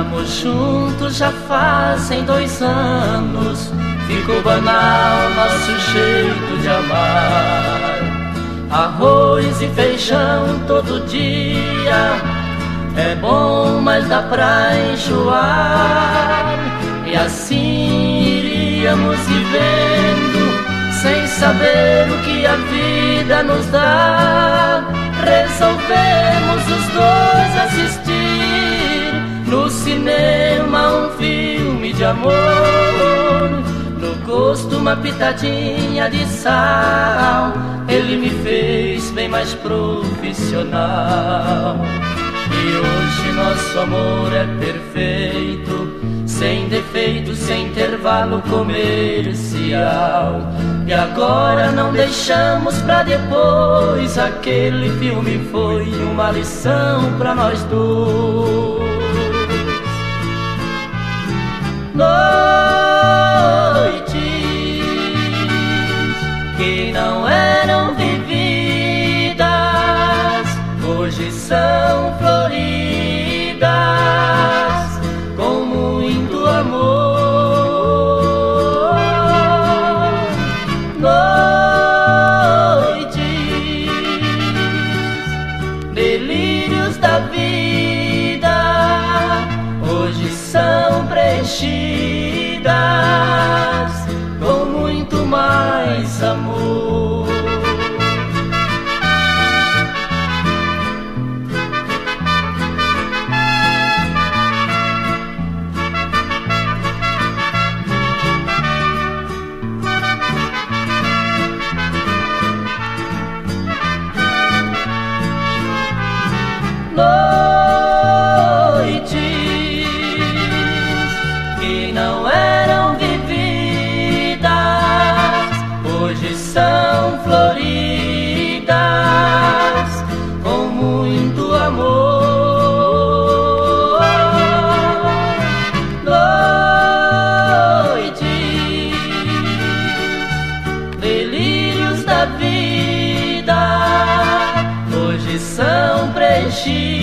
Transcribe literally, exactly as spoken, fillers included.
Estamos juntos já fazem dois anos. Ficou banal nosso jeito de amar. Arroz e feijão todo dia é bom, mas dá pra enjoar. E assim iríamos vivendo, sem saber o que a vida nos dá. Resolvemos os dois assistir no cinema um filme de amor. No gosto uma pitadinha de sal, ele me fez bem mais profissional. E hoje nosso amor é perfeito, sem defeito, sem intervalo comercial. E agora não deixamos pra depois, aquele filme foi uma lição pra nós dois. Noites que não eram vividas, hoje são floridas com muito amor. Noites, delírios da vida, hoje são preenchidas com muito mais amor. Noites que não eram vividas, hoje são floridas com muito amor. Noites, delírios da vida, hoje são preenchidas